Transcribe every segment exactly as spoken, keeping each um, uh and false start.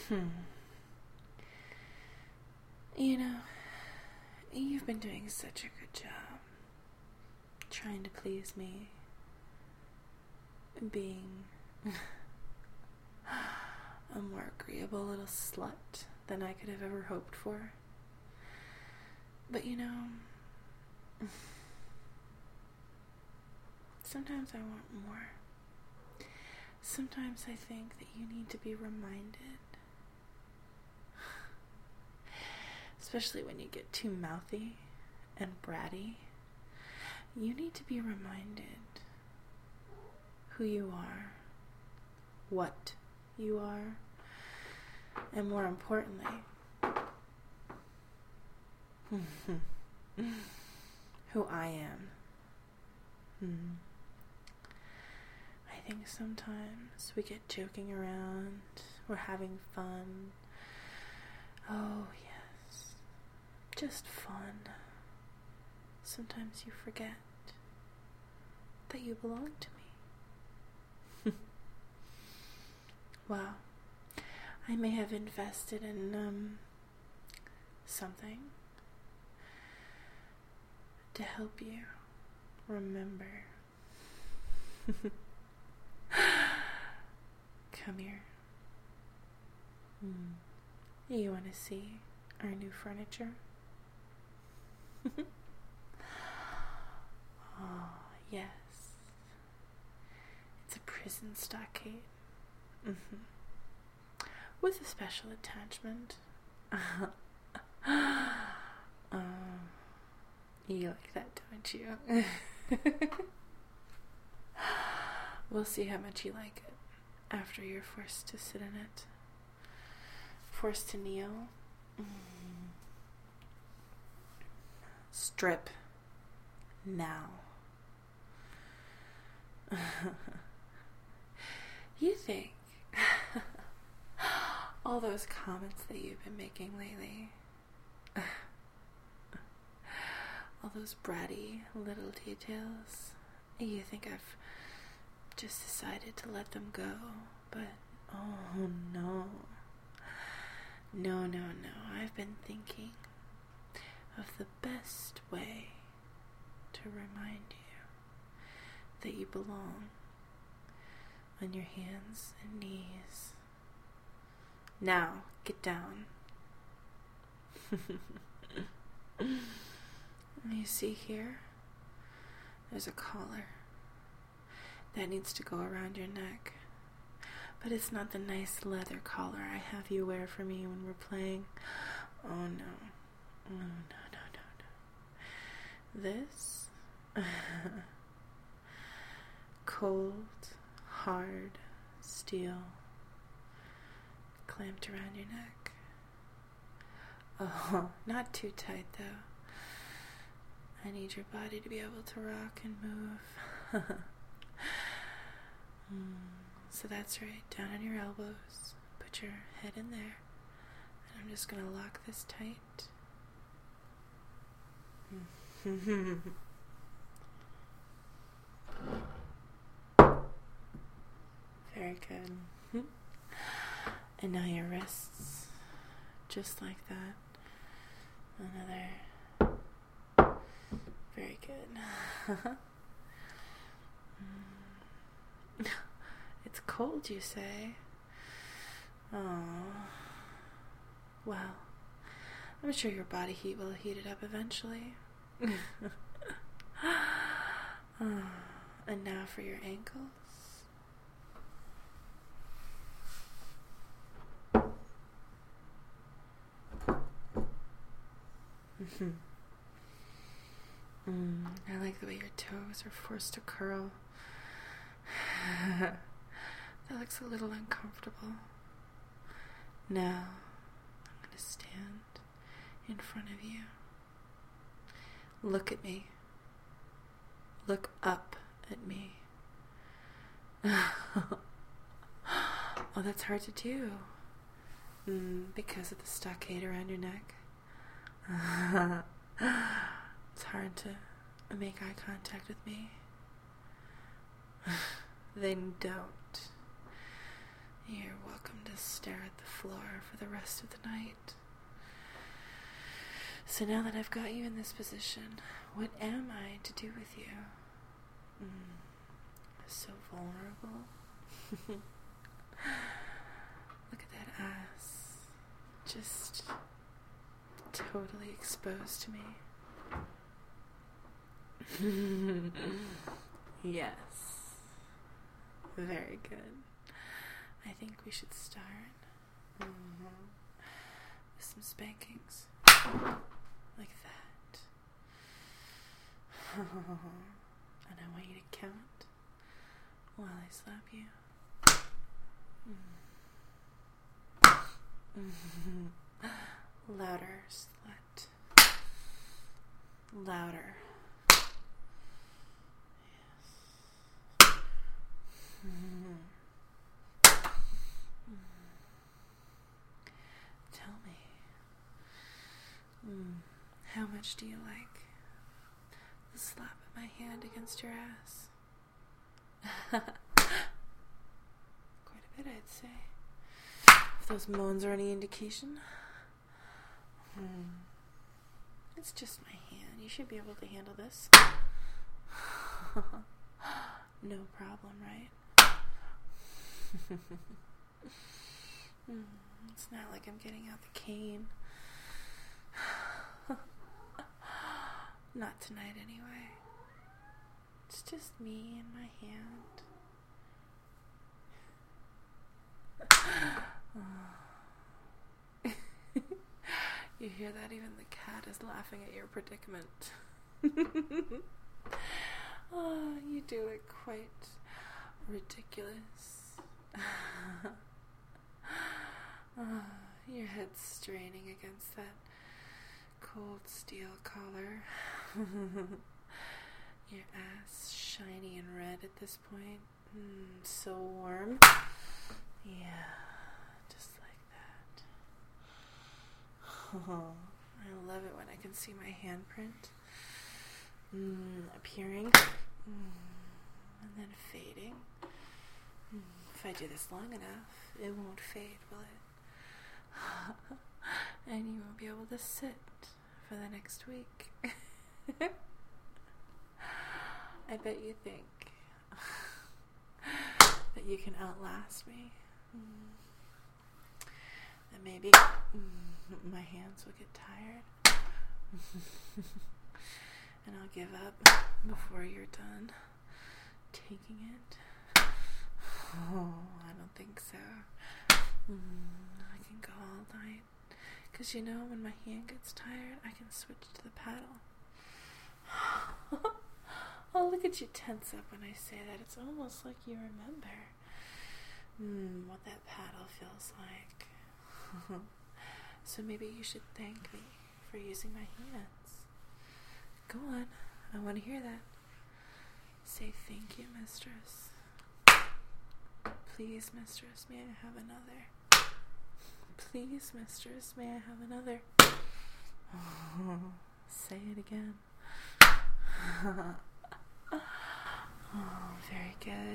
Hmm. You know, you've been doing such a good job trying to please me, being a more agreeable little slut than I could have ever hoped for. But you know, sometimes I want more. Sometimes I think that you need to be reminded. Especially when you get too mouthy and bratty. You need to be reminded who you are, what you are, and more importantly, who I am. Hmm. I think sometimes we get joking around, we're having fun. Oh, yes, just fun. Sometimes you forget that you belong to me. Wow, I may have invested in um, something to help you remember. Come here. Mm. You want to see our new furniture? Oh, yes. It's a prison stockade. Mm-hmm. With a special attachment. um, you like that, don't you? We'll see how much you like it after you're forced to sit in it. Forced to kneel. Mm. Strip. Now. You think all those comments that you've been making lately, all those bratty little details, you think I've just decided to let them go, but oh no. No, no, no. I've been thinking of the best way to remind you that you belong on your hands and knees. Now, get down. You see here? There's a collar that needs to go around your neck. But it's not the nice leather collar I have you wear for me when we're playing. Oh no. Oh no, no, no, no. This cold, hard steel clamped around your neck. Oh, not too tight though. I need your body to be able to rock and move. mm. So that's right, down on your elbows, put your head in there, and I'm just going to lock this tight. Very good. And now your wrists, just like that. Another. Very good. It's cold, you say? Oh. Well, I'm sure your body heat will heat it up eventually. Oh. And now for your ankles. mm, I like the way your toes are forced to curl. That looks a little uncomfortable. Now, I'm going to stand in front of you. Look at me. Look up at me. Oh, that's hard to do. Mm, because of the stockade around your neck. It's hard to make eye contact with me. Then don't. You're welcome to stare at the floor for the rest of the night. So now that I've got you in this position, what am I to do with you? Mm, so vulnerable. Look at that ass. Just totally exposed to me. Yes. Very good. I think we should start mm-hmm. with some spankings. Like that. And I want you to count while I slap you. Mm. Louder, slut. Louder. Yes. Mm. Tell me, mm, how much do you like the slap of my hand against your ass? Quite a bit, I'd say. If those moans are any indication. Hmm. It's just my hand. You should be able to handle this. No problem, right? Mm, it's not like I'm getting out the cane. Not tonight, anyway. It's just me and my hand. You hear that? Even the cat is laughing at your predicament. Oh, you do it quite ridiculous. Oh, your head's straining against that cold steel collar. Your ass shiny and red at this point. Mm, so warm. Yeah, just like that. Oh, I love it when I can see my handprint mm, appearing mm, and then fading. Mm, if I do this long enough, it won't fade, will it? And you won't be able to sit for the next week. I bet you think that you can outlast me. Mm. That maybe mm, my hands will get tired. And I'll give up before you're done taking it. Oh, I don't think so. Mm, I can go all night. Because you know, when my hand gets tired, I can switch to the paddle. Oh, look at you tense up when I say that. It's almost like you remember mm, what that paddle feels like. So maybe you should thank me for using my hands. Go on. I want to hear that. Say thank you, mistress. Please, mistress, may I have another? Please, mistress, may I have another? Oh, say it again. Oh, very good.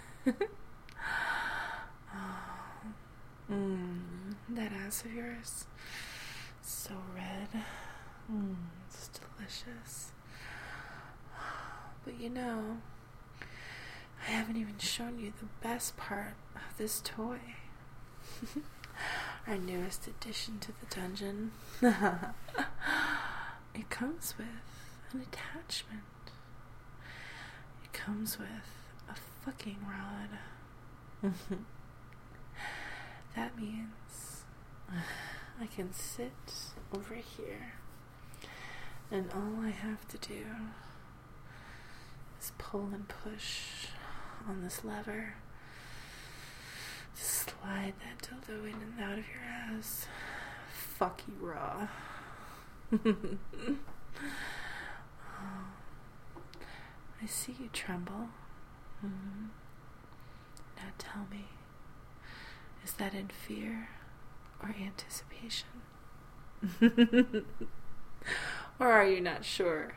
Oh, mm, that ass of yours, so red. Mm, it's delicious. But you know, I haven't even shown you the best part of this toy. Our newest addition to the dungeon. It comes with an attachment. It comes with a fucking rod. That means I can sit over here, and all I have to do is pull and push on this lever to slide that dildo in and out of your ass. Fuck you raw. Oh, I see you tremble. Mm-hmm. Now tell me, is that in fear or anticipation? Or are you not sure?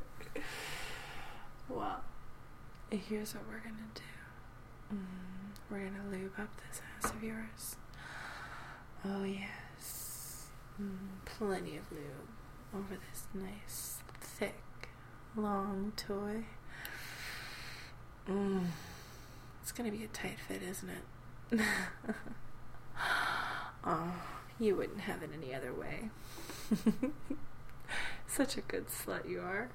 Well, here's what we're gonna do. Mm, we're gonna lube up this ass of yours. Oh yes. Mm, plenty of lube over this nice, thick, long toy. Mm. It's gonna be a tight fit, isn't it? Oh, you wouldn't have it any other way. Such a good slut you are.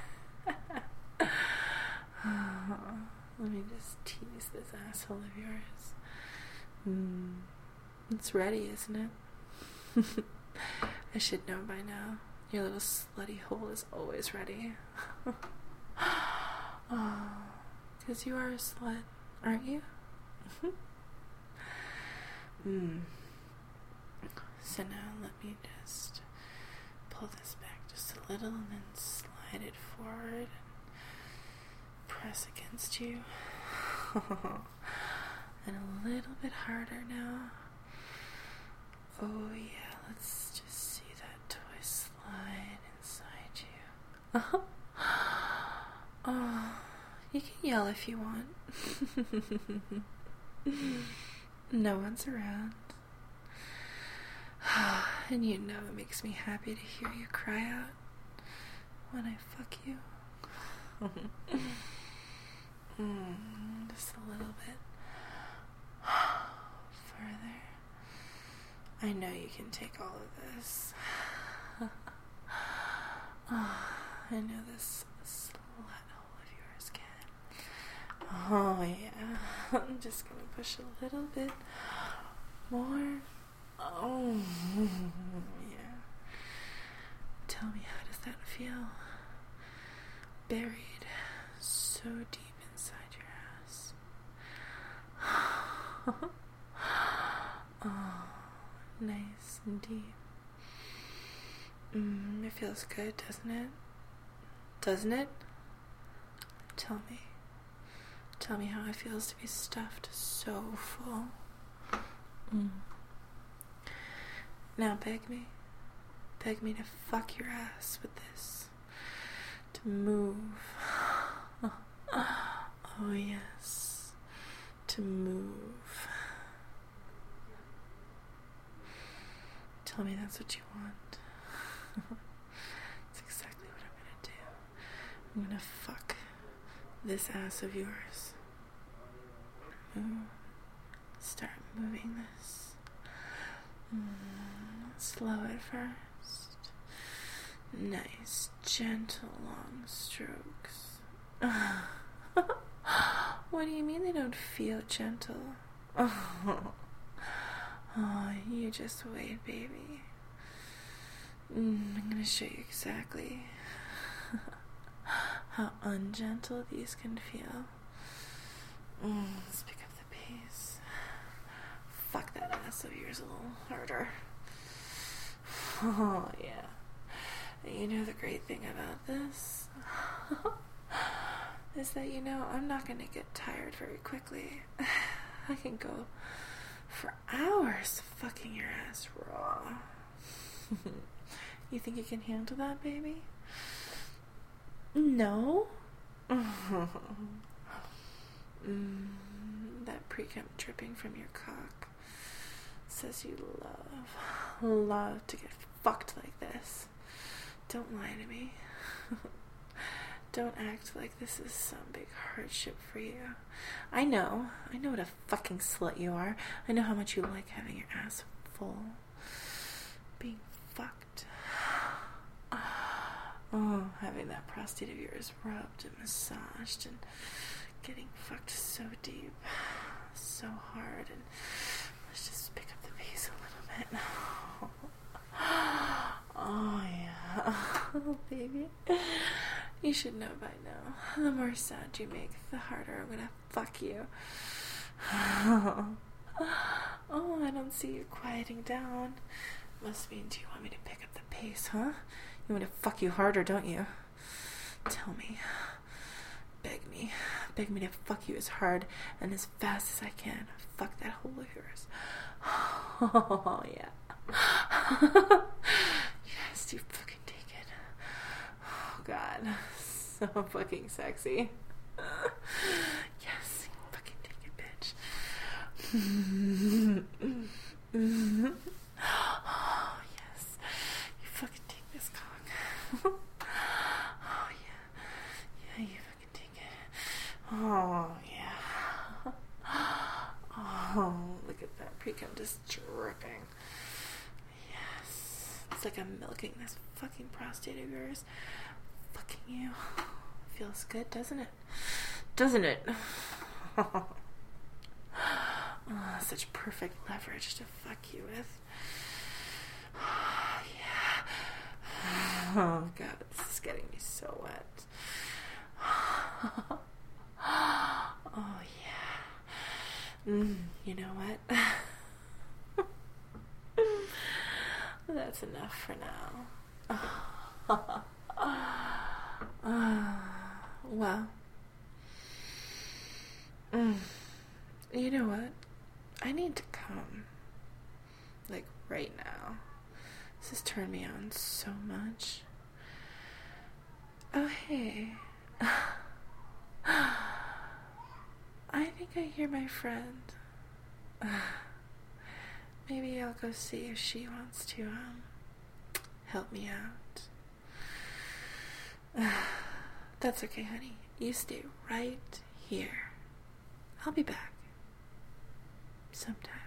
Let me just tease this asshole of yours. Mm. It's ready, isn't it? I should know by now. Your little slutty hole is always ready. Oh, because you are a slut, aren't you? mm. So now let me just pull this back just a little and then slide it forward and press against you. And a little bit harder now. Oh yeah, let's just see that toy slide inside you. Uh-huh. Oh, you can yell if you want. No one's around. And you know it makes me happy to hear you cry out when I fuck you. mm, just a little bit further. I know you can take all of this. Oh, I know this slut hole of yours can. Oh yeah. I'm just gonna push a little bit more. Oh yeah. Tell me, how does that feel? Buried so deep inside your ass. Oh, nice and deep. Mm, it feels good, doesn't it? Doesn't it? Tell me. Tell me how it feels to be stuffed so full. Mm. Now beg me. Beg me to fuck your ass with this. To move. Oh yes. To move. Tell me that's what you want. That's exactly what I'm gonna do. I'm gonna fuck this ass of yours. Move. Start moving this. Mm, slow at first. Nice, gentle, long strokes. What do you mean they don't feel gentle? Oh, oh you just wait, baby. Mm, I'm gonna show you exactly how ungentle these can feel. Mm, let's pick up the pace. Fuck that ass of yours a little harder. Oh yeah. You know the great thing about this is that, you know, I'm not gonna get tired very quickly. I can go for hours fucking your ass raw. You think you can handle that, baby? No? mm, that pre-cum dripping from your cock says you love, love to get fucked like this. Don't lie to me. Don't act like this is some big hardship for you. I know. I know what a fucking slut you are. I know how much you like having your ass full. Being fucked. Oh, having that prostate of yours rubbed and massaged and getting fucked so deep, so hard, and let's just pick up the pace a little bit. Oh yeah. Oh baby. You should know by now. The more sound you make, the harder I'm gonna fuck you. Oh, I don't see you quieting down. Must mean, do you want me to pick up the pace, huh? You want me to fuck you harder, don't you? Tell me. Beg me. Beg me to fuck you as hard and as fast as I can. Fuck that hole of yours. Oh, yeah. Yes, you fucking take it. Oh, God. So fucking sexy. Yes, you fucking take it, bitch. Oh, yes. You fucking take this cock. Oh, yeah. Yeah, you fucking take it. Oh, yeah. Oh, look at that pre-cum just dripping. Yes. It's like I'm milking this fucking prostate of yours. Fucking you. Feels good, doesn't it? Doesn't it? Oh, such perfect leverage to fuck you with. Oh, yeah. Oh, God, this is getting me so wet. Oh, yeah. Mm, you know what? That's enough for now. Uh, well, mm, you know what? I need to come. Like, right now. This has turned me on so much. Oh, hey. I think I hear my friend. Maybe I'll go see if she wants to, um, help me out. That's okay, honey. You stay right here. I'll be back sometime.